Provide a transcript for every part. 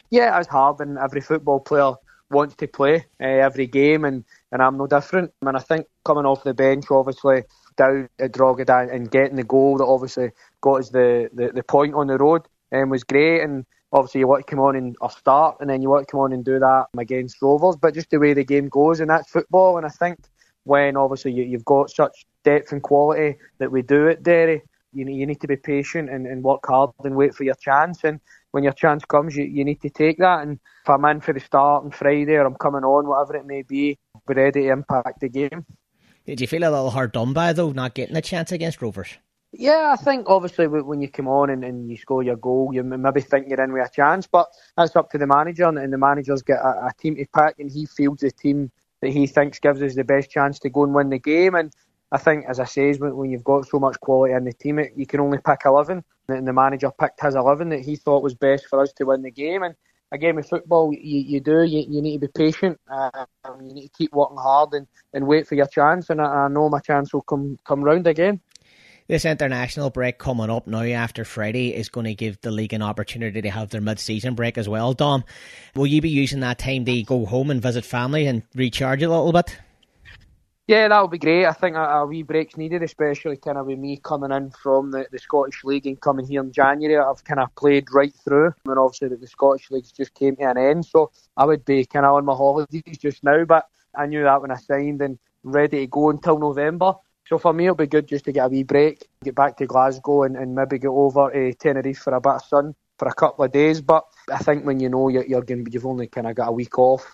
Yeah, it's hard, and every football player wants to play every game, and I'm no different. And I think coming off the bench, obviously, down at Drogheda and getting the goal that obviously got us the point on the road was great. And obviously, you want to come on and or start, and then you want to come on and do that against Rovers. But just the way the game goes, and that's football. And I think when obviously you've got such depth and quality that we do at Derry, you need to be patient and work hard and wait for your chance. And when your chance comes, you need to take that. And if I'm in for the start on Friday or I'm coming on, whatever it may be, be ready to impact the game. Did you feel a little hard done by, though, not getting a chance against Rovers? Yeah, I think obviously when you come on and you score your goal, you maybe think you're in with a chance, but that's up to the manager, and the manager's got a team to pick, and he fields the team that he thinks gives us the best chance to go and win the game. And I think, as I say, when you've got so much quality in the team, you can only pick 11, and the manager picked his 11 that he thought was best for us to win the game. And again, with football, you need to be patient, you need to keep working hard and wait for your chance, and I know my chance will come round again. This international break coming up now after Friday is going to give the league an opportunity to have their mid-season break as well, Dom. Will you be using that time to go home and visit family and recharge a little bit? Yeah, that would be great. I think a wee break's needed, especially kind of with me coming in from the Scottish League and coming here in January. I've kind of played right through, and obviously the Scottish League's just came to an end, so I would be kind of on my holidays just now, but I knew that when I signed and ready to go until November. So for me, it'll be good just to get a wee break, get back to Glasgow and maybe get over to Tenerife for a bit of sun for a couple of days. But I think when you know you've only kind of got a week off,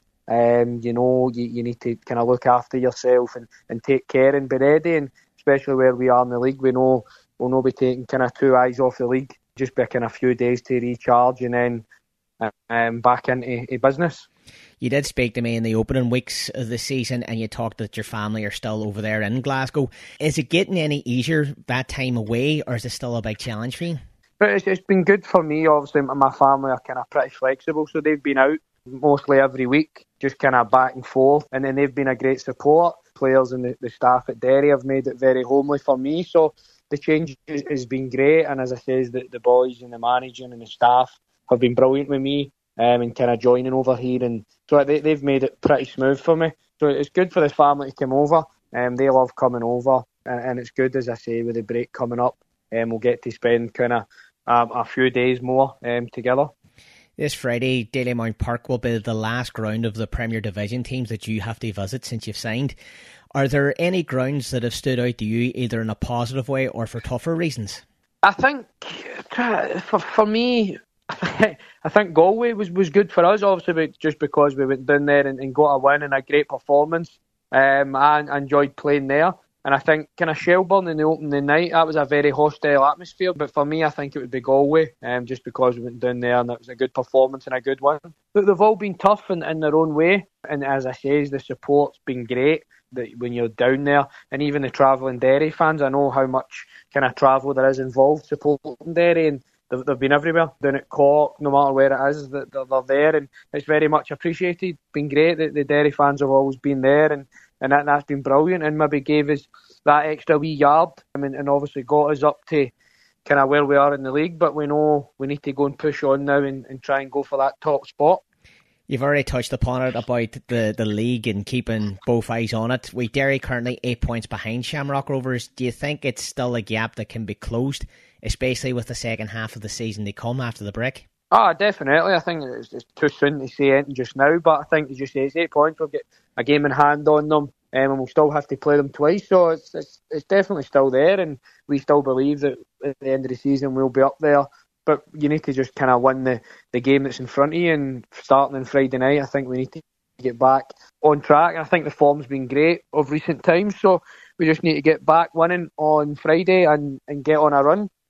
you need to kind of look after yourself and take care and be ready. And especially where we are in the league, we know we'll not be taking kind of 2 eyes off the league, just be kind of a few days to recharge and then back into business. You did speak to me in the opening weeks of the season and you talked that your family are still over there in Glasgow. Is it getting any easier that time away, or is it still a big challenge for you? But it's been good for me. Obviously, my family are kind of pretty flexible, so they've been out mostly every week, just kind of back and forth, and then they've been a great support. Players and the staff at Derry have made it very homely for me, so the change has been great. And as I say, the boys and the managing and the staff have been brilliant with me. And kind of joining over here, and so they've made it pretty smooth for me. So it's good for the family to come over. They love coming over, and it's good, as I say, with the break coming up. We'll get to spend kind of a few days more together. This Friday, Dalymount Park will be the last ground of the Premier Division teams that you have to visit since you've signed. Are there any grounds that have stood out to you, either in a positive way or for tougher reasons? I think for me, I think Galway was good for us, obviously, just because we went down there and got a win and a great performance. I enjoyed playing there. And I think kind of Shelbourne in the opening night, that was a very hostile atmosphere. But for me, I think it would be Galway, just because we went down there and it was a good performance and a good win. But they've all been tough in their own way. And as I say, the support's been great that when you're down there. And even the travelling Derry fans, I know how much kind of travel there is involved supporting Derry. And they've been everywhere, down at Cork, no matter where it is, they're there, and it's very much appreciated. Been great. The Derry fans have always been there, and that's been brilliant, and maybe gave us that extra wee yard. And obviously got us up to kind of where we are in the league, but we know we need to go and push on now and try and go for that top spot. You've already touched upon it about the league and keeping both eyes on it. With Derry currently 8 points behind Shamrock Rovers, do you think it's still a gap that can be closed, especially with the second half of the season to come after the break? Definitely. I think it's too soon to say anything just now, but I think, as you say, it's 8 points. We'll get a game in hand on them, and we'll still have to play them twice. So it's definitely still there, and we still believe that at the end of the season we'll be up there. But you need to just kind of win the game that's in front of you, and starting on Friday night, I think we need to get back on track. And I think the form's been great of recent times, so we just need to get back winning on Friday and get on a run.